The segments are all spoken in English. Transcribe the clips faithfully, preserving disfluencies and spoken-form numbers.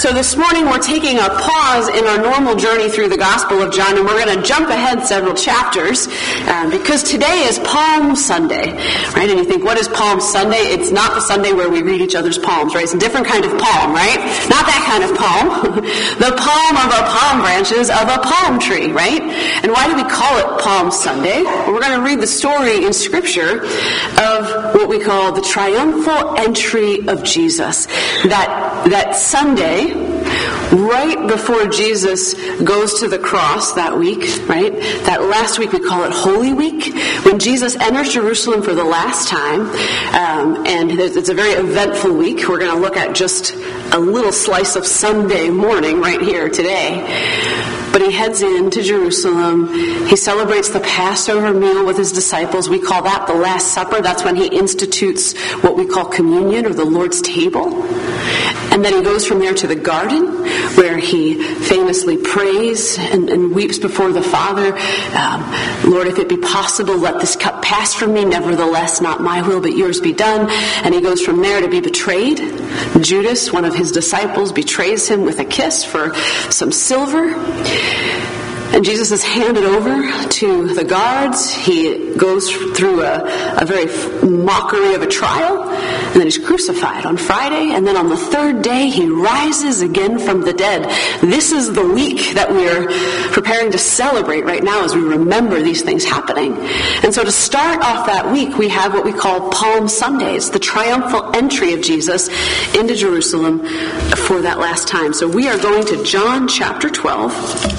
So this morning we're taking a pause in our normal journey through the Gospel of John, and we're going to jump ahead several chapters um, because today is Palm Sunday, right? And you think, what is Palm Sunday? It's not the Sunday where we read each other's palms, right? It's a different kind of palm, right? Not that kind of palm. The palm of a palm branches of a palm tree, right? And why do we call it Palm Sunday? Well, we're going to read the story in Scripture of what we call the triumphal entry of Jesus. That, that Sunday, right before Jesus goes to the cross that week, right? That last week we call it Holy Week, when Jesus enters Jerusalem for the last time, um, and it's a very eventful week. We're going to look at just a little slice of Sunday morning right here today. But he heads into Jerusalem. He celebrates the Passover meal with his disciples. We call that the Last Supper. That's when he institutes what we call communion, or the Lord's table. And then he goes from there to the garden, where he famously prays and, and weeps before the Father. Um, Lord, if it be possible, let this cup pass from me. Nevertheless, not my will, but yours be done. And he goes from there to be betrayed. Judas, one of his disciples, betrays him with a kiss for some silver. And Jesus is handed over to the guards. He goes through a, a very mockery of a trial. And then he's crucified on Friday. And then on the third day, he rises again from the dead. This is the week that we're preparing to celebrate right now as we remember these things happening. And so to start off that week, we have what we call Palm Sundays, the triumphal entry of Jesus into Jerusalem for that last time. So we are going to John chapter twelve.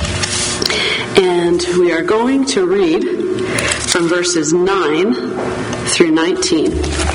And we are going to read from verses nine through nineteen.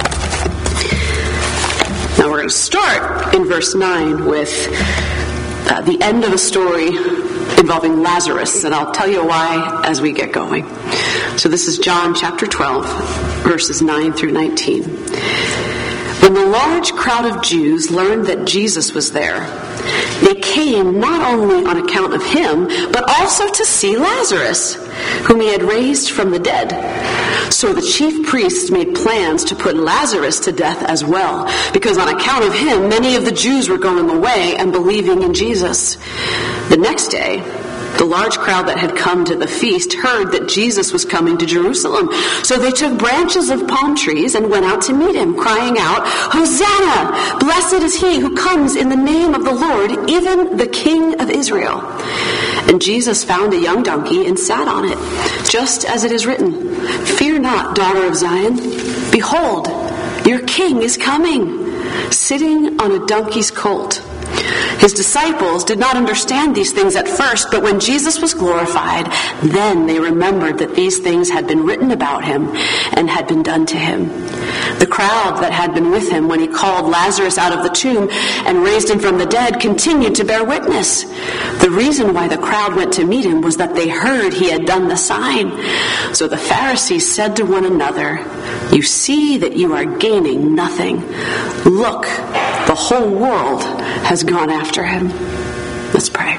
Now we're going to start in verse nine with uh, the end of a story involving Lazarus, and I'll tell you why as we get going. So this is John chapter twelve, verses nine through nineteen. When the large crowd of Jews learned that Jesus was there, they came not only on account of him, but also to see Lazarus, whom he had raised from the dead. So the chief priests made plans to put Lazarus to death as well, because on account of him, many of the Jews were going away and believing in Jesus. The next day, the large crowd that had come to the feast heard that Jesus was coming to Jerusalem. So they took branches of palm trees and went out to meet him, crying out, "Hosanna! Blessed is he who comes in the name of the Lord, even the King of Israel." And Jesus found a young donkey and sat on it, just as it is written, "Fear not, daughter of Zion. Behold, your king is coming, sitting on a donkey's colt." His disciples did not understand these things at first, but when Jesus was glorified, then they remembered that these things had been written about him and had been done to him. The crowd that had been with him when he called Lazarus out of the tomb and raised him from the dead continued to bear witness. The reason why the crowd went to meet him was that they heard he had done the sign. So the Pharisees said to one another, "You see that you are gaining nothing. Look, the whole world has gone after him." Let's pray.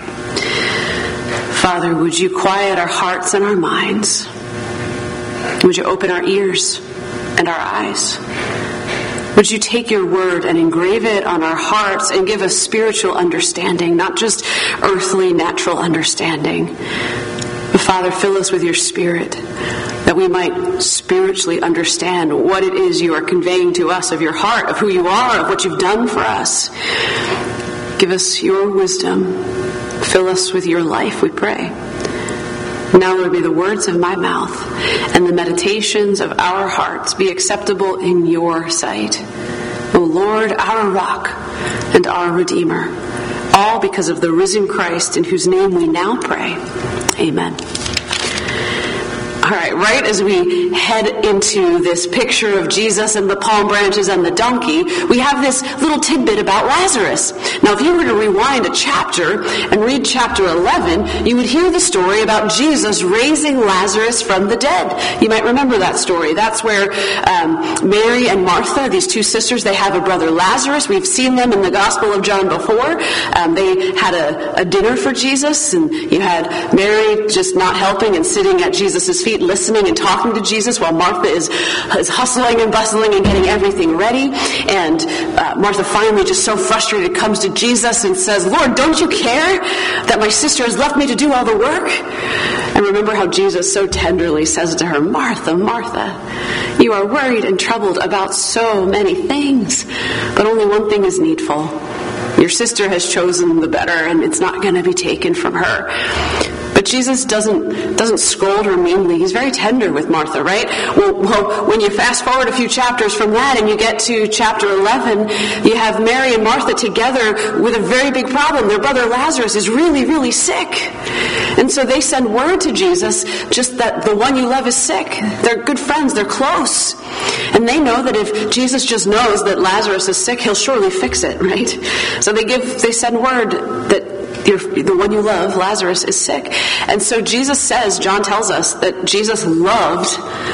Father, would you quiet our hearts and our minds? Would you open our ears and our eyes? Would you take your word and engrave it on our hearts and give us spiritual understanding, not just earthly, natural understanding? But Father, fill us with your Spirit, that we might spiritually understand what it is you are conveying to us of your heart, of who you are, of what you've done for us. Give us your wisdom. Fill us with your life, we pray. Now, Lord, may the words of my mouth and the meditations of our hearts be acceptable in your sight. O Lord, our rock and our Redeemer, all because of the risen Christ, in whose name we now pray. Amen. All right, right as we head into this picture of Jesus and the palm branches and the donkey, we have this little tidbit about Lazarus. Now, if you were to rewind a chapter and read chapter eleven, you would hear the story about Jesus raising Lazarus from the dead. You might remember that story. That's where um, Mary and Martha, these two sisters, they have a brother Lazarus. We've seen them in the Gospel of John before. Um, they had a, a dinner for Jesus, and you had Mary just not helping and sitting at Jesus' feet, seat listening and talking to Jesus while Martha is, is hustling and bustling and getting everything ready. And uh, Martha finally, just so frustrated, comes to Jesus and says, Lord, don't you care that my sister has left me to do all the work? And remember how Jesus so tenderly says to her, Martha, Martha, you are worried and troubled about so many things, but only one thing is needful. Your sister has chosen the better, and it's not going to be taken from her. But Jesus doesn't doesn't scold her meanly. He's very tender with Martha, right? Well, well, when you fast forward a few chapters from that and you get to chapter eleven, you have Mary and Martha together with a very big problem. Their brother Lazarus is really, really sick. And so they send word to Jesus just that the one you love is sick. They're good friends. They're close. And they know that if Jesus just knows that Lazarus is sick, he'll surely fix it, right? So they give, they send word that Your, the one you love, Lazarus, is sick. And so Jesus says, John tells us, that Jesus loved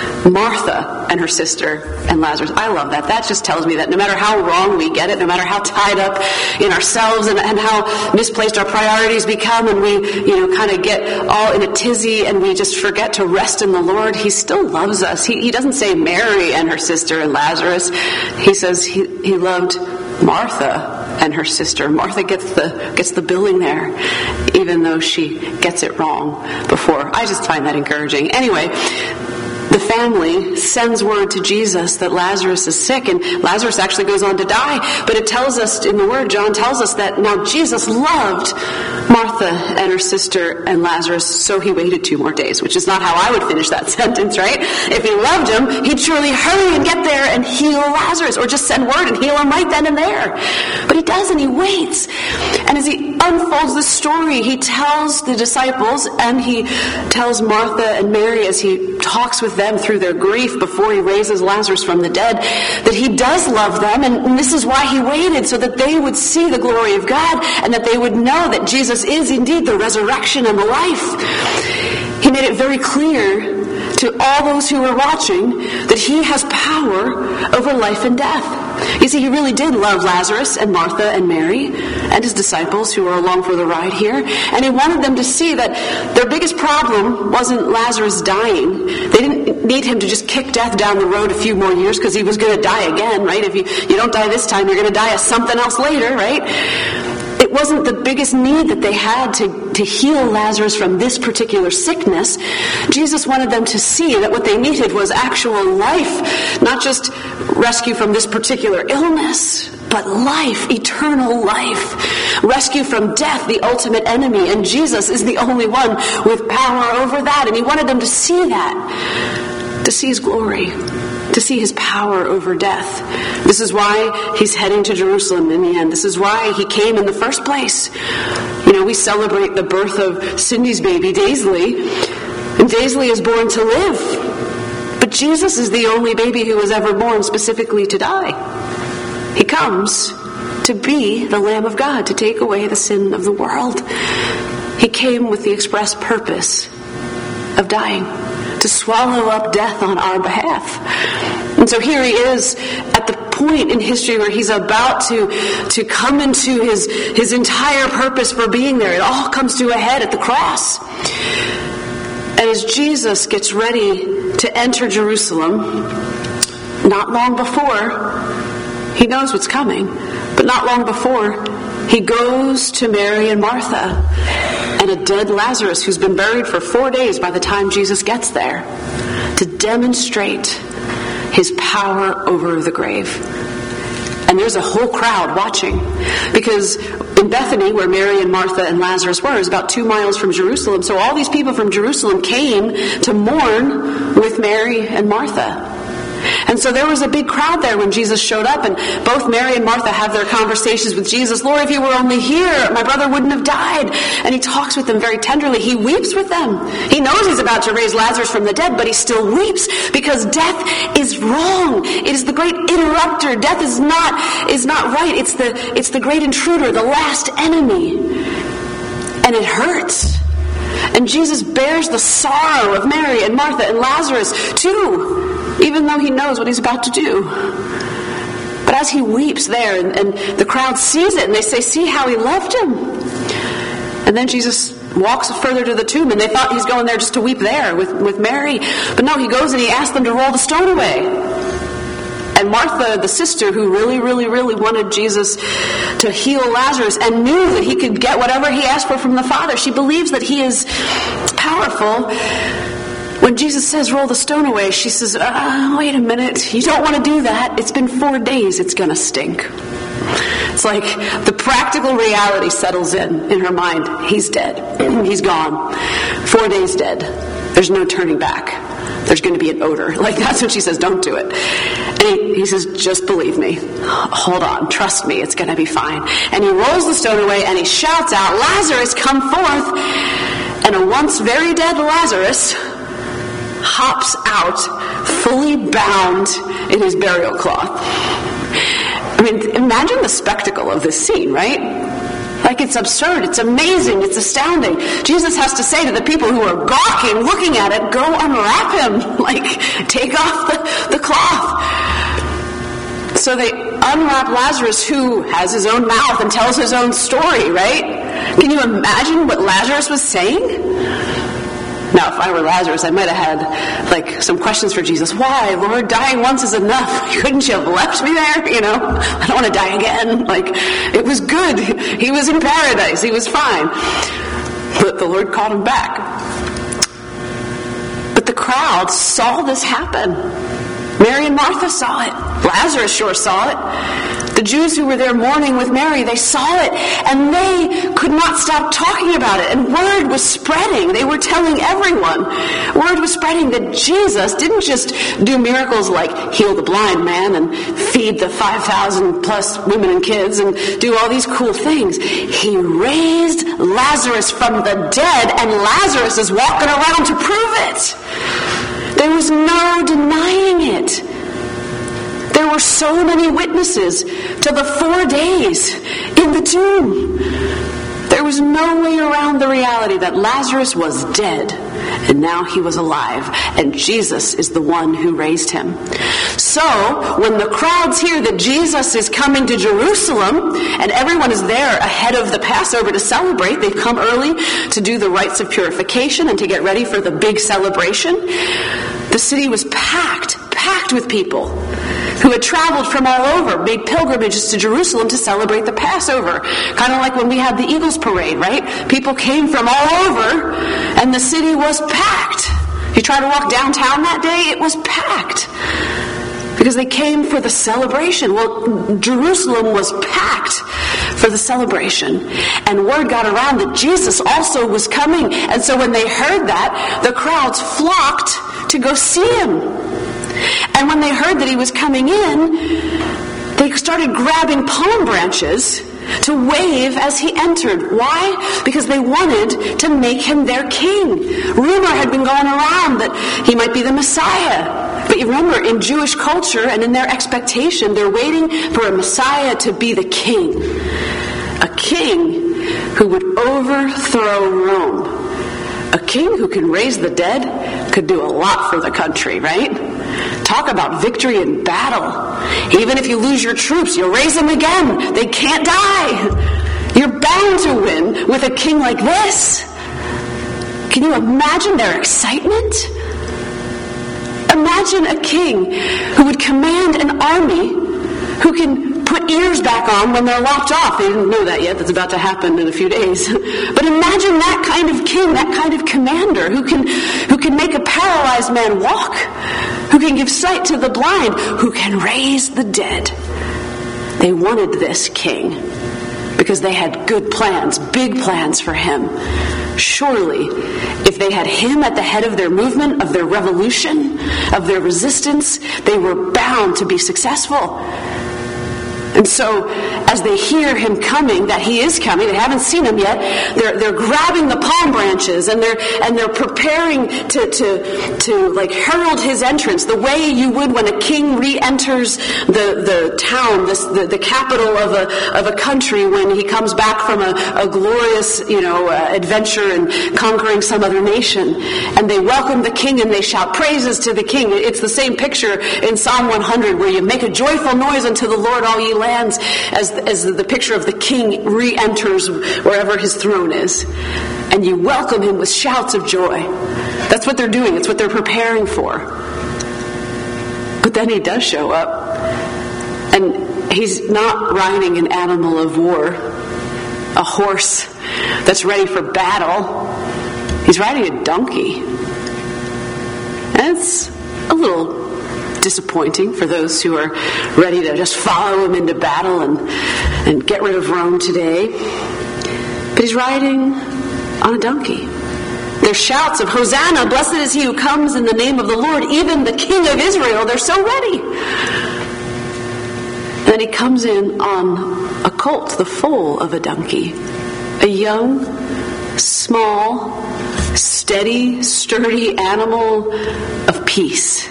Martha and her sister and Lazarus. I love that. That just tells me that no matter how wrong we get it, no matter how tied up in ourselves and, and how misplaced our priorities become, and we, you know, kind of get all in a tizzy and we just forget to rest in the Lord, he still loves us. He, he doesn't say Mary and her sister and Lazarus. He says he, he loved Martha and her sister. Martha gets the gets the billing there, even though she gets it wrong before. I just find that encouraging. Anyway, the family sends word to Jesus that Lazarus is sick, and Lazarus actually goes on to die. But it tells us in the Word, John tells us that now Jesus loved Martha and her sister and Lazarus, so he waited two more days, which is not how I would finish that sentence, right? If he loved him, he'd surely hurry and get there and heal Lazarus, or just send word and heal him right then and there. But he doesn't, he waits. And as he unfolds the story, he tells the disciples, and he tells Martha and Mary as he talks with them through their grief before he raises Lazarus from the dead, that he does love them, and this is why he waited, so that they would see the glory of God, and that they would know that Jesus is indeed the resurrection and the life. He made it very clear to all those who were watching that he has power over life and death. You see, he really did love Lazarus and Martha and Mary and his disciples who were along for the ride here. And he wanted them to see that their biggest problem wasn't Lazarus dying. They didn't need him to just kick death down the road a few more years because he was going to die again, right? If you, you don't die this time, you're going to die of something else later, right? It wasn't the biggest need that they had to, to heal Lazarus from this particular sickness. Jesus wanted them to see that what they needed was actual life, not just rescue from this particular illness, but life, eternal life. Rescue from death, the ultimate enemy, and Jesus is the only one with power over that. And he wanted them to see that, to see his glory, to see his power over death. This is why he's heading to Jerusalem in the end. This is why he came in the first place. You know, we celebrate the birth of Cindy's baby, Daisley, and Daisley is born to live. But Jesus is the only baby who was ever born specifically to die. He comes to be the Lamb of God, to take away the sin of the world. He came with the express purpose of dying, to swallow up death on our behalf. And so here he is at the point in history where he's about to, to come into his, his entire purpose for being there. It all comes to a head at the cross. And as Jesus gets ready to enter Jerusalem, not long before, he knows what's coming, but not long before, he goes to Mary and Martha and a dead Lazarus who's been buried for four days by the time Jesus gets there, to demonstrate his power over the grave. And there's a whole crowd watching, because in Bethany, where Mary and Martha and Lazarus were, is about two miles from Jerusalem. So all these people from Jerusalem came to mourn with Mary and Martha. And so there was a big crowd there when Jesus showed up, and both Mary and Martha have their conversations with Jesus. Lord, if you were only here, my brother wouldn't have died. And he talks with them very tenderly. He weeps with them. He knows he's about to raise Lazarus from the dead, but he still weeps because death is wrong. It is the great interrupter. Death is not, is not right. It's the, it's the great intruder, the last enemy. And it hurts. And Jesus bears the sorrow of Mary and Martha and Lazarus too, even though he knows what he's about to do. But as he weeps there, and, and the crowd sees it, and they say, see how he loved him. And then Jesus walks further to the tomb, and they thought he's going there just to weep there with, with Mary. But no, he goes and he asks them to roll the stone away. And Martha, the sister who really, really, really wanted Jesus to heal Lazarus and knew that he could get whatever he asked for from the Father, she believes that he is powerful. When Jesus says, roll the stone away, she says, uh, wait a minute, you don't want to do that. It's been four days, it's going to stink. It's like the practical reality settles in, in her mind. He's dead. He's gone. Four days dead. There's no turning back. There's going to be an odor. Like, that's what she says, don't do it. And he, he says, just believe me. Hold on. Trust me. It's going to be fine. And he rolls the stone away and he shouts out, Lazarus, come forth. And a once very dead Lazarus hops out, fully bound in his burial cloth. I mean, imagine the spectacle of this scene, right? Like, it's absurd, it's amazing, it's astounding. Jesus has to say to the people who are gawking, looking at it, go unwrap him. Like, take off the, the cloth. So they unwrap Lazarus, who has his own mouth and tells his own story, right? Can you imagine what Lazarus was saying? Now, if I were Lazarus, I might have had, like, some questions for Jesus. Why, Lord? Dying once is enough. Couldn't you have left me there? You know, I don't want to die again. Like, it was good. He was in paradise. He was fine. But the Lord called him back. But the crowd saw this happen. Mary and Martha saw it. Lazarus sure saw it. The Jews who were there mourning with Mary, they saw it, and they could not stop talking about it. And word was spreading. They were telling everyone. Word was spreading that Jesus didn't just do miracles like heal the blind man and feed the five thousand plus women and kids and do all these cool things. He raised Lazarus from the dead, and Lazarus is walking around to prove it. There was no denying it. There were so many witnesses to the four days in the tomb. There was no way around the reality that Lazarus was dead, and now he was alive, and Jesus is the one who raised him. So, when the crowds hear that Jesus is coming to Jerusalem, and everyone is there ahead of the Passover to celebrate, they've come early to do the rites of purification and to get ready for the big celebration, the city was packed, packed with people who had traveled from all over, made pilgrimages to Jerusalem to celebrate the Passover. Kind of like when we had the Eagles Parade, right? People came from all over, and the city was packed. You try to walk downtown that day, it was packed. Because they came for the celebration. Well, Jerusalem was packed for the celebration. And word got around that Jesus also was coming. And so when they heard that, the crowds flocked to go see him. And when they heard that he was coming in, they started grabbing palm branches to wave as he entered. Why? Because they wanted to make him their king. Rumor had been going around that he might be the Messiah. But you remember, in Jewish culture and in their expectation, they're waiting for a Messiah to be the king. A king who would overthrow Rome. A king who can raise the dead could do a lot for the country, right? Talk about victory in battle. Even if you lose your troops, you'll raise them again. They can't die. You're bound to win with a king like this. Can you imagine their excitement? Imagine a king who would command an army who can put ears back on when they're lopped off. They didn't know that yet. That's about to happen in a few days. But imagine that kind of king, that kind of commander who can who can make a paralyzed man walk, who can give sight to the blind, who can raise the dead. They wanted this king because they had good plans, big plans for him. Surely, if they had him at the head of their movement, of their revolution, of their resistance, they were bound to be successful. And so, as they hear him coming, that he is coming, they haven't seen him yet, they're they're grabbing the palm branches and they're and they're preparing to to to like herald his entrance, the way you would when a king re-enters the the town, this, the the capital of a of a country when he comes back from a, a glorious you know uh, adventure and conquering some other nation, and they welcome the king and they shout praises to the king. It's the same picture in Psalm one hundred where you make a joyful noise unto the Lord, all ye lands as, as the picture of the king re-enters wherever his throne is. And you welcome him with shouts of joy. That's what they're doing. It's what they're preparing for. But then he does show up. And he's not riding an animal of war, a horse that's ready for battle. He's riding a donkey. And it's a little disappointing for those who are ready to just follow him into battle and, and get rid of Rome today. But he's riding on a donkey. There's shouts of Hosanna, blessed is he who comes in the name of the Lord, even the King of Israel. They're so ready. And then he comes in on a colt, the foal of a donkey. A young, small, steady, sturdy animal of peace.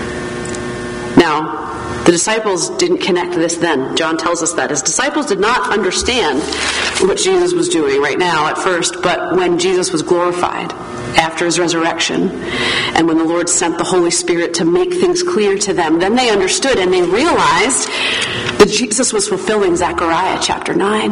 Now, the disciples didn't connect this then. John tells us that. His disciples did not understand what Jesus was doing right now at first, but when Jesus was glorified after his resurrection, and when the Lord sent the Holy Spirit to make things clear to them, then they understood and they realized that Jesus was fulfilling Zechariah chapter nine.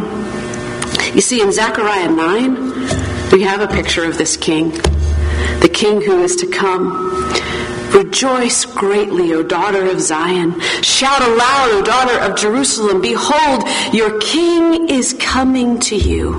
You see, in Zechariah nine, we have a picture of this king, the king who is to come. Rejoice greatly, O daughter of Zion. Shout aloud, O daughter of Jerusalem. Behold, your king is coming to you,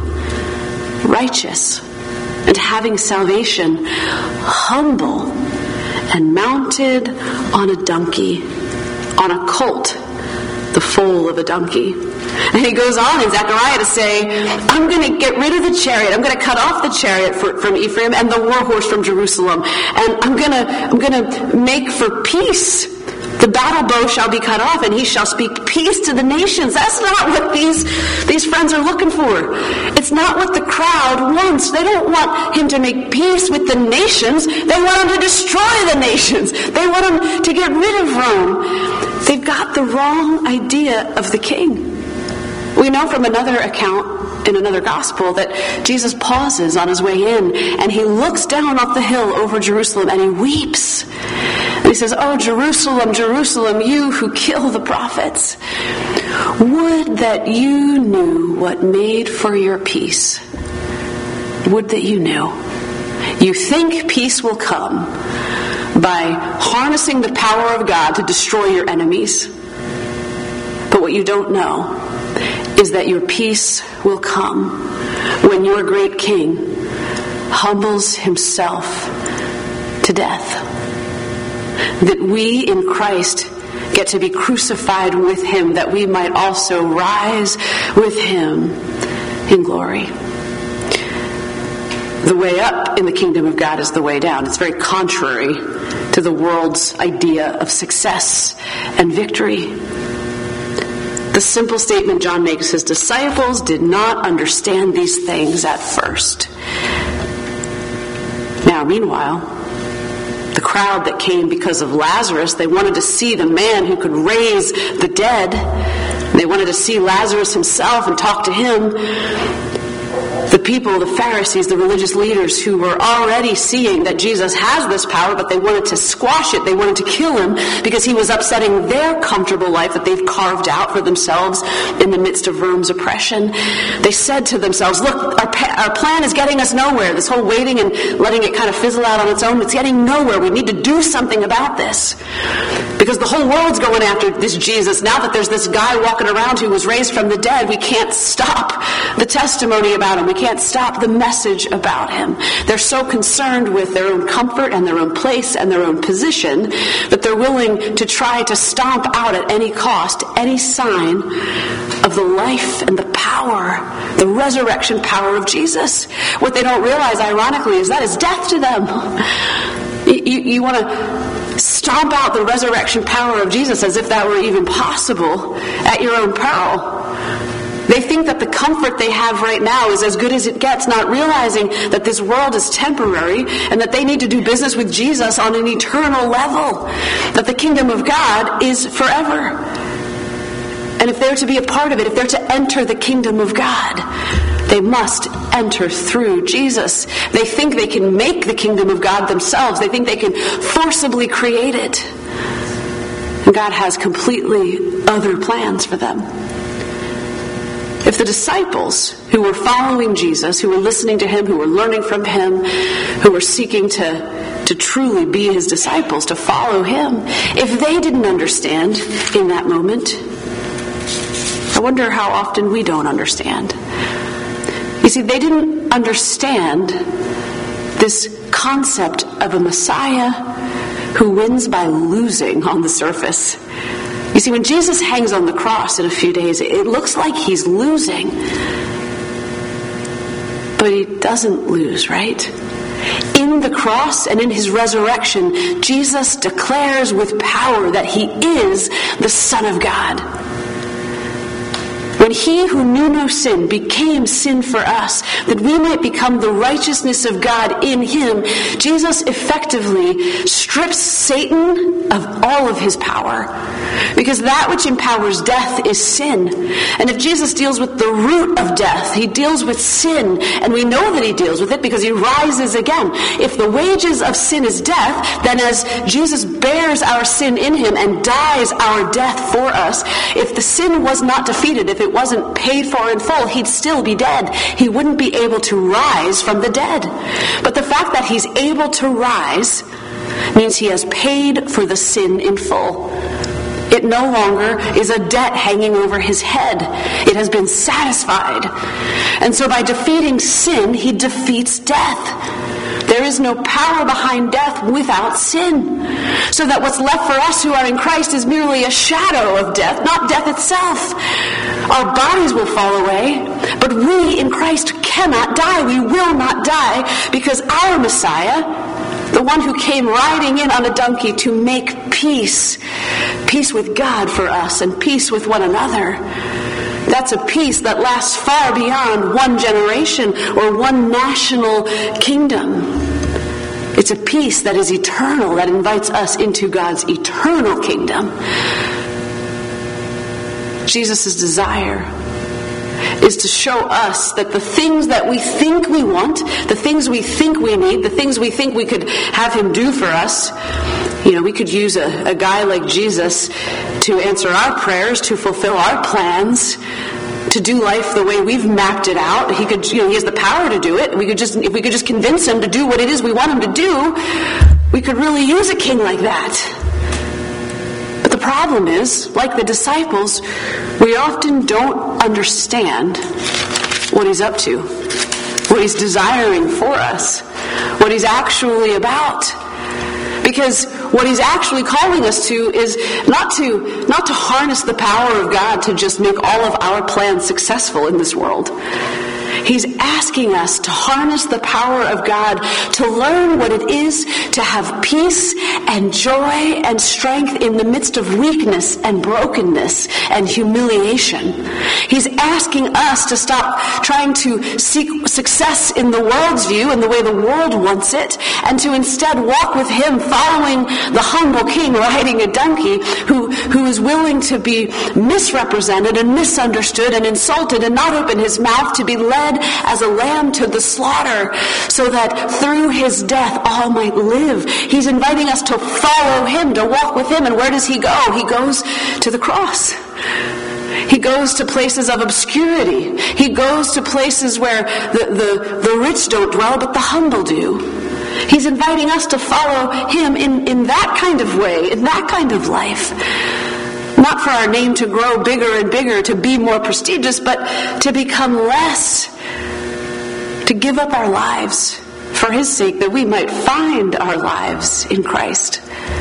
righteous and having salvation, humble and mounted on a donkey, on a colt, the foal of a donkey. And he goes on in Zechariah to say, I'm going to get rid of the chariot. I'm going to cut off the chariot for, from Ephraim and the war horse from Jerusalem. And I'm going to, I'm going to make for peace. The battle bow shall be cut off, and he shall speak peace to the nations. That's not what these, these friends are looking for. It's not what the crowd wants. They don't want him to make peace with the nations. They want him to destroy the nations. They want him to get rid of Rome. They've got the wrong idea of the king. We know from another account in another gospel that Jesus pauses on his way in and he looks down off the hill over Jerusalem and he weeps. And he says, "Oh, Jerusalem, Jerusalem, you who kill the prophets. Would that you knew what made for your peace. Would that you knew. You think peace will come by harnessing the power of God to destroy your enemies. But what you don't know is that your peace will come when your great king humbles himself to death. That we in Christ get to be crucified with him, that we might also rise with him in glory." The way up in the kingdom of God is the way down. It's very contrary to the world's idea of success and victory. The simple statement John makes, his disciples did not understand these things at first. Now, meanwhile, the crowd that came because of Lazarus, they wanted to see the man who could raise the dead. They wanted to see Lazarus himself and talk to him. The people, the Pharisees, the religious leaders who were already seeing that Jesus has this power, but they wanted to squash it. They wanted to kill him because he was upsetting their comfortable life that they've carved out for themselves in the midst of Rome's oppression. They said to themselves, look, our, pa- our plan is getting us nowhere. This whole waiting and letting it kind of fizzle out on its own, it's getting nowhere. We need to do something about this. Because the whole world's going after this Jesus. Now that there's this guy walking around who was raised from the dead, we can't stop the testimony about him. We can't stop the message about him. They're so concerned with their own comfort and their own place and their own position that they're willing to try to stomp out at any cost any sign of the life and the power, the resurrection power of Jesus. What they don't realize, ironically, is that is death to them. You, you, you want to stomp out the resurrection power of Jesus as if that were even possible at your own peril. They think that the comfort they have right now is as good as it gets, not realizing that this world is temporary and that they need to do business with Jesus on an eternal level, that the kingdom of God is forever. And if they're to be a part of it, if they're to enter the kingdom of God, they must enter through Jesus. They think they can make the kingdom of God themselves. They think they can forcibly create it. And God has completely other plans for them. If the disciples who were following Jesus, who were listening to him, who were learning from him, who were seeking to, to truly be his disciples, to follow him, if they didn't understand in that moment, I wonder how often we don't understand. You see, they didn't understand this concept of a Messiah who wins by losing on the surface. You see, when Jesus hangs on the cross in a few days, it looks like he's losing. But he doesn't lose, right? In the cross and in his resurrection, Jesus declares with power that he is the Son of God. When he who knew no sin became sin for us, that we might become the righteousness of God in him, Jesus effectively strips Satan of all of his power. Because that which empowers death is sin. And if Jesus deals with the root of death, he deals with sin. And we know that he deals with it because he rises again. If the wages of sin is death, then as Jesus bears our sin in him and dies our death for us, if the sin was not defeated, if it wasn't paid for in full, he'd still be dead. He wouldn't be able to rise from the dead. But the fact that he's able to rise means he has paid for the sin in full. It no longer is a debt hanging over his head. It has been satisfied. And so by defeating sin, he defeats death. There is no power behind death without sin. So that what's left for us who are in Christ is merely a shadow of death, not death itself. Our bodies will fall away, but we in Christ cannot die. We will not die because our Messiah, the one who came riding in on a donkey to make peace, peace with God for us and peace with one another. That's a peace that lasts far beyond one generation or one national kingdom. It's a peace that is eternal, that invites us into God's eternal kingdom. Jesus' desire is to show us that the things that we think we want, the things we think we need, the things we think we could have him do for us, you know, we could use a, a guy like Jesus to answer our prayers, to fulfill our plans, to do life the way we've mapped it out. He could, you know, he has the power to do it. We could just, if we could just convince him to do what it is we want him to do, we could really use a king like that. But the problem is, like the disciples, we often don't understand what he's up to, what he's desiring for us, what he's actually about. Because what he's actually calling us to is not to not to harness the power of God to just make all of our plans successful in this world. He's asking us to harness the power of God to learn what it is to have peace and joy and strength in the midst of weakness and brokenness and humiliation. He's asking us to stop trying to seek success in the world's view and the way the world wants it, and to instead walk with him, following the humble king riding a donkey who, who is willing to be misrepresented and misunderstood and insulted and not open his mouth, to be led as a lamb to the slaughter, so that through his death all might live. He's inviting us to follow him, to walk with him. And where does he go? He goes to the cross. He goes to places of obscurity. He goes to places where the, the, the rich don't dwell, but the humble do. He's inviting us to follow him in, in that kind of way, in that kind of life. Not for our name to grow bigger and bigger, to be more prestigious, but to become less, to give up our lives for his sake, that we might find our lives in Christ.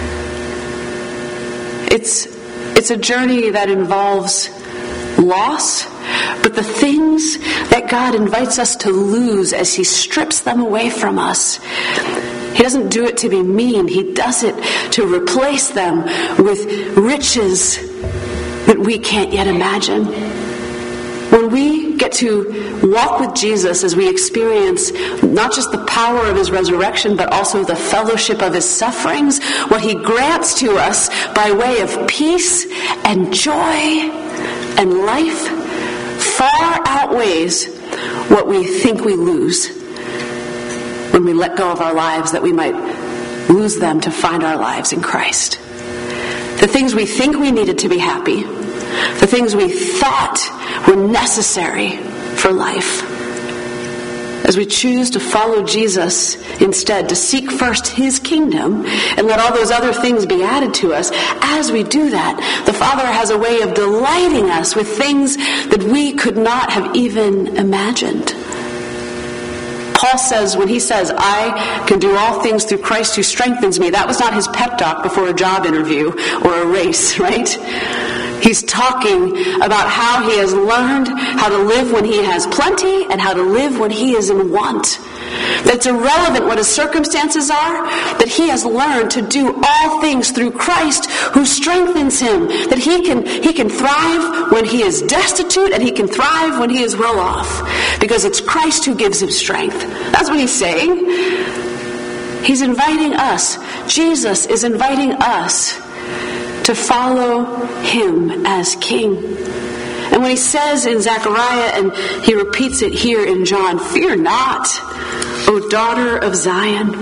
It's, it's a journey that involves loss, but the things that God invites us to lose as he strips them away from us, he doesn't do it to be mean. He does it to replace them with riches that we can't yet imagine. When we get to walk with Jesus as we experience not just the power of his resurrection, but also the fellowship of his sufferings, what he grants to us by way of peace and joy and life far outweighs what we think we lose when we let go of our lives, that we might lose them to find our lives in Christ. The things we think we needed to be happy, the things we thought were necessary for life. As we choose to follow Jesus instead, to seek first his kingdom and let all those other things be added to us, as we do that, the Father has a way of delighting us with things that we could not have even imagined. Paul says, when he says, I can do all things through Christ who strengthens me, that was not his pep talk before a job interview or a race, right? He's talking about how he has learned how to live when he has plenty and how to live when he is in want. That it's irrelevant what his circumstances are, that he has learned to do all things through Christ who strengthens him. That he can, he can thrive when he is destitute and he can thrive when he is well off. Because it's Christ who gives him strength. That's what he's saying. He's inviting us. Jesus is inviting us to follow him as king. And when he says in Zechariah, and he repeats it here in John, fear not, O daughter of Zion.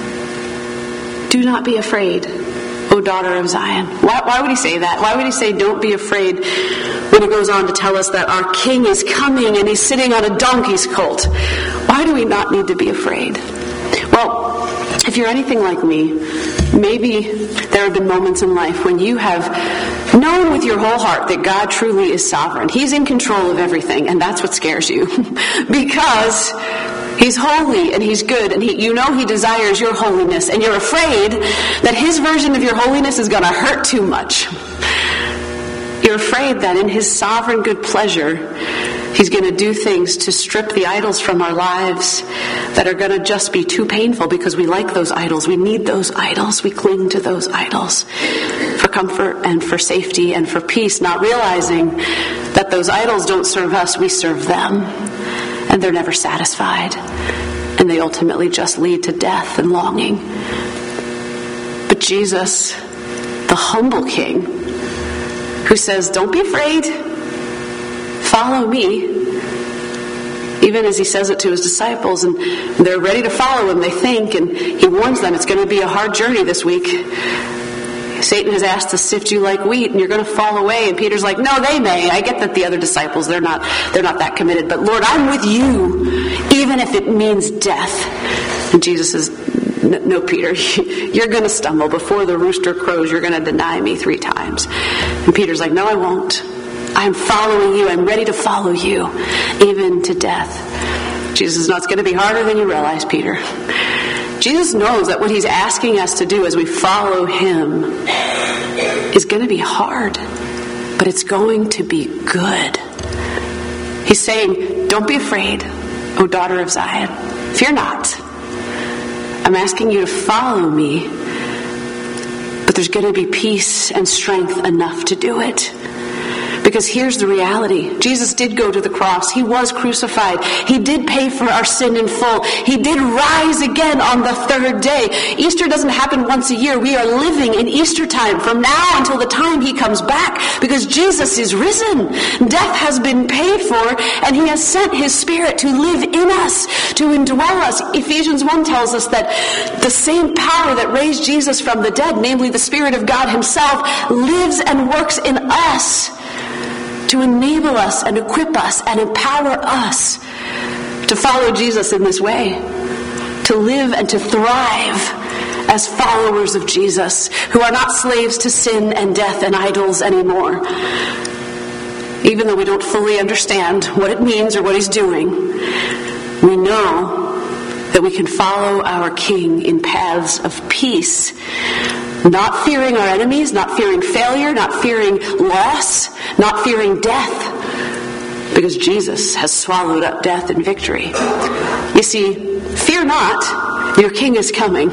Do not be afraid, O daughter of Zion. Why, why would he say that? Why would he say don't be afraid when he goes on to tell us that our king is coming and he's sitting on a donkey's colt? Why do we not need to be afraid? Well, if you're anything like me, maybe there have been moments in life when you have known with your whole heart that God truly is sovereign. He's in control of everything, and that's what scares you. Because he's holy and he's good, and he, you know he desires your holiness, and you're afraid that his version of your holiness is going to hurt too much. You're afraid that in his sovereign good pleasure, he's going to do things to strip the idols from our lives that are going to just be too painful because we like those idols. We need those idols. We cling to those idols for comfort and for safety and for peace, not realizing that those idols don't serve us, we serve them. And they're never satisfied. And they ultimately just lead to death and longing. But Jesus, the humble King, who says, don't be afraid, follow me. Even as he says it to his disciples, and they're ready to follow him, they think, and he warns them it's going to be a hard journey this week. Satan has asked to sift you like wheat, and you're going to fall away. And Peter's like, no, they may. I get that the other disciples, they're not, they're not that committed. But Lord, I'm with you, even if it means death. And Jesus says, no, Peter, you're going to stumble. Before the rooster crows, you're going to deny me three times. And Peter's like, no, I won't. I'm following you. I'm ready to follow you, even to death. Jesus knows it's going to be harder than you realize, Peter. Jesus knows that what he's asking us to do as we follow him is going to be hard, but it's going to be good. He's saying, don't be afraid, O daughter of Zion. Fear not. I'm asking you to follow me, but there's going to be peace and strength enough to do it. Because here's the reality. Jesus did go to the cross. He was crucified. He did pay for our sin in full. He did rise again on the third day. Easter doesn't happen once a year. We are living in Easter time from now until the time he comes back, because Jesus is risen. Death has been paid for, and he has sent his Spirit to live in us, to indwell us. Ephesians one tells us that the same power that raised Jesus from the dead, namely the Spirit of God himself, lives and works in us, to enable us and equip us and empower us to follow Jesus in this way, to live and to thrive as followers of Jesus, who are not slaves to sin and death and idols anymore. Even though we don't fully understand what it means or what he's doing, we know that we can follow our King in paths of peace, not fearing our enemies, not fearing failure, not fearing loss, not fearing death, because Jesus has swallowed up death in victory. You see, fear not, your King is coming.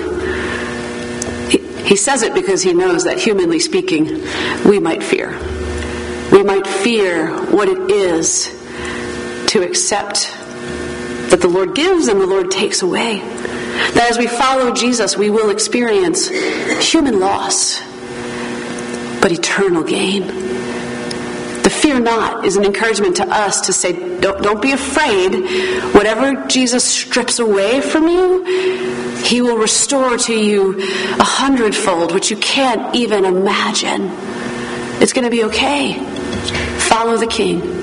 He, he says it because he knows that, humanly speaking, we might fear. We might fear what it is to accept that the Lord gives and the Lord takes away. That as we follow Jesus, we will experience human loss, but eternal gain. The fear not is an encouragement to us to say, don't, don't be afraid. Whatever Jesus strips away from you, he will restore to you a hundredfold, which you can't even imagine. It's going to be okay. Follow the King.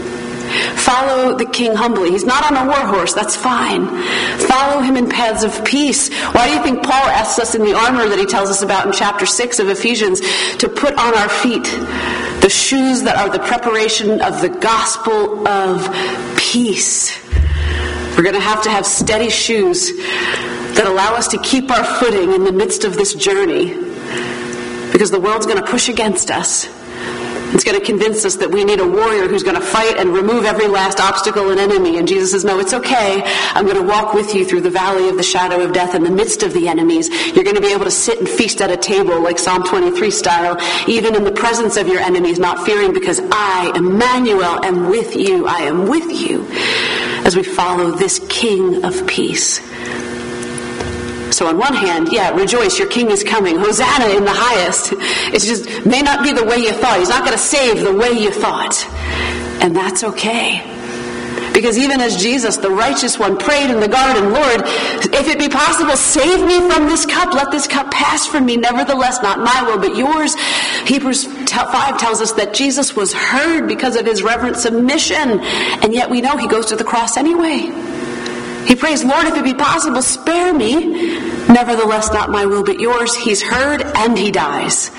Follow the king humbly. He's not on a war horse. That's fine. Follow him in paths of peace. Why do you think Paul asks us in the armor that he tells us about in chapter six of Ephesians to put on our feet the shoes that are the preparation of the gospel of peace? We're going to have to have steady shoes that allow us to keep our footing in the midst of this journey, because the world's going to push against us. It's going to convince us that we need a warrior who's going to fight and remove every last obstacle and enemy. And Jesus says, no, it's okay. I'm going to walk with you through the valley of the shadow of death in the midst of the enemies. You're going to be able to sit and feast at a table like Psalm twenty-three style, even in the presence of your enemies, not fearing, because I, Emmanuel, am with you. I am with you as we follow this King of peace. So on one hand, yeah, rejoice, your king is coming. Hosanna in the highest. It just may not be the way you thought. He's not going to save the way you thought. And that's okay. Because even as Jesus, the righteous one, prayed in the garden, Lord, if it be possible, save me from this cup. Let this cup pass from me. Nevertheless, not my will, but yours. Hebrews five tells us that Jesus was heard because of his reverent submission. And yet we know he goes to the cross anyway. He prays, Lord, if it be possible, spare me. Nevertheless, not my will, but yours. He's heard and he dies.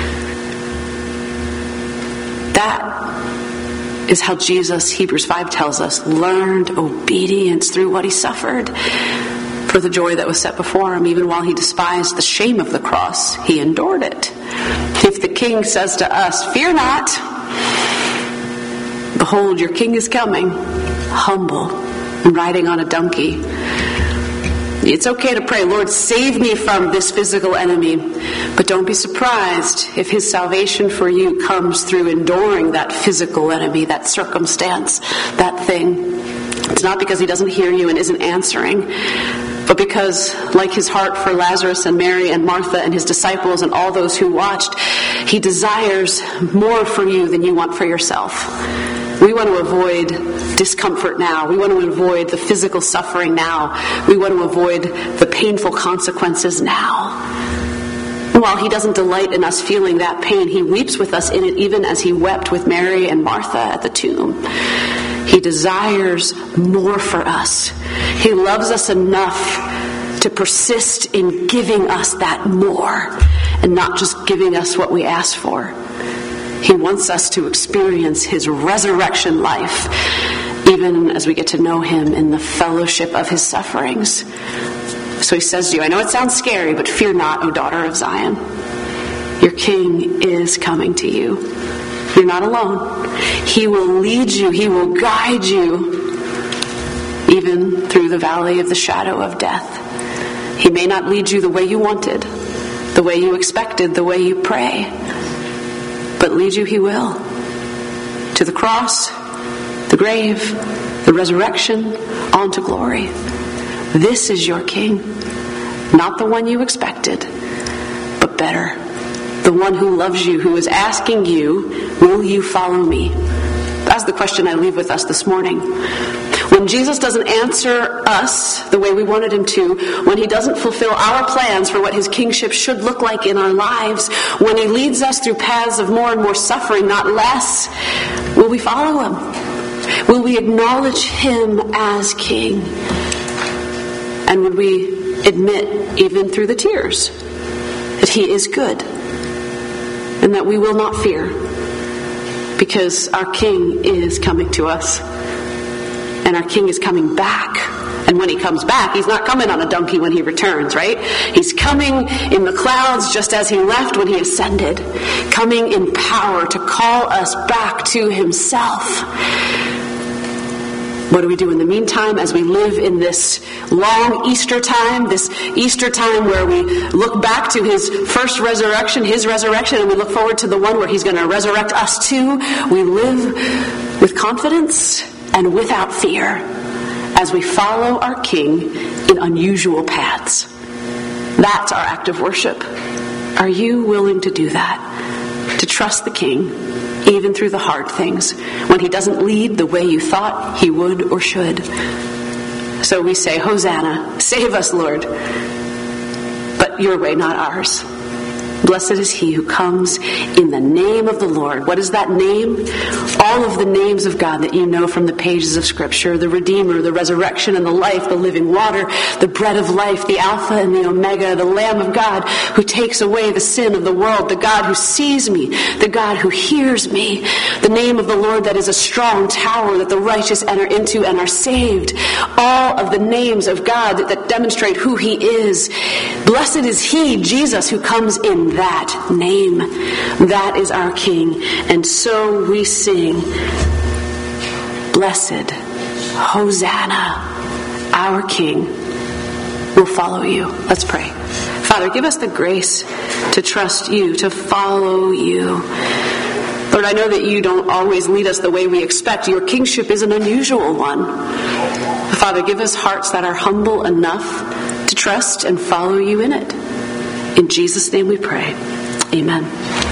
That is how Jesus, Hebrews five tells us, learned obedience through what he suffered for the joy that was set before him. Even while he despised the shame of the cross, he endured it. If the king says to us, fear not, behold, your king is coming, humble, riding on a donkey. It's okay to pray, Lord, save me from this physical enemy. But don't be surprised if his salvation for you comes through enduring that physical enemy, that circumstance, that thing. It's not because he doesn't hear you and isn't answering, but because, like his heart for Lazarus and Mary and Martha and his disciples and all those who watched, he desires more for you than you want for yourself. We want to avoid discomfort now. We want to avoid the physical suffering now. We want to avoid the painful consequences now. And while he doesn't delight in us feeling that pain, he weeps with us in it, even as he wept with Mary and Martha at the tomb. He desires more for us. He loves us enough to persist in giving us that more, and not just giving us what we ask for. He wants us to experience his resurrection life, even as we get to know him in the fellowship of his sufferings. So he says to you, I know it sounds scary, but fear not, O daughter of Zion. Your king is coming to you. You're not alone. He will lead you. He will guide you, even through the valley of the shadow of death. He may not lead you the way you wanted, the way you expected, the way you pray. But lead you he will. To the cross, the grave, the resurrection, on to glory. This is your king. Not the one you expected, but better. The one who loves you, who is asking you, will you follow me? That's the question I leave with us this morning. When Jesus doesn't answer us the way we wanted him to, when he doesn't fulfill our plans for what his kingship should look like in our lives, when he leads us through paths of more and more suffering, not less, will we follow him? Will we acknowledge him as king? And would we admit, even through the tears, that he is good and that we will not fear, because our king is coming to us. And our king is coming back. And when he comes back, he's not coming on a donkey when he returns, right? He's coming in the clouds just as he left when he ascended. Coming in power to call us back to himself. What do we do in the meantime as we live in this long Easter time, this Easter time where we look back to his first resurrection, his resurrection, and we look forward to the one where he's going to resurrect us too? We live with confidence and without fear as we follow our King in unusual paths. That's our act of worship. Are you willing to do that? To trust the King, even through the hard things, when he doesn't lead the way you thought he would or should? So we say, Hosanna, save us, Lord. But your way, not ours. Blessed is he who comes in the name of the Lord. What is that name? All of the names of God that you know from the pages of Scripture. The Redeemer, the resurrection and the life, the living water, the bread of life, the Alpha and the Omega, the Lamb of God who takes away the sin of the world, the God who sees me, the God who hears me. The name of the Lord that is a strong tower that the righteous enter into and are saved. All of the names of God that, that demonstrate who he is. Blessed is he, Jesus, who comes in that name. That is our King. And so we sing, blessed, Hosanna, our King will follow you. Let's pray. Father, give us the grace to trust you, to follow you. Lord, I know that you don't always lead us the way we expect. Your kingship is an unusual one. Father, give us hearts that are humble enough to trust and follow you in it. In Jesus' name we pray. Amen.